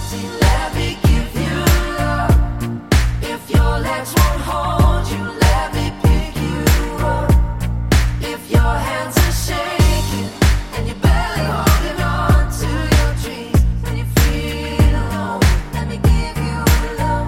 See, let me give you love. If your legs won't hold you, let me pick you up. If your hands are shaking and you're barely holding on to your dreams, when you feel alone, let me give you love.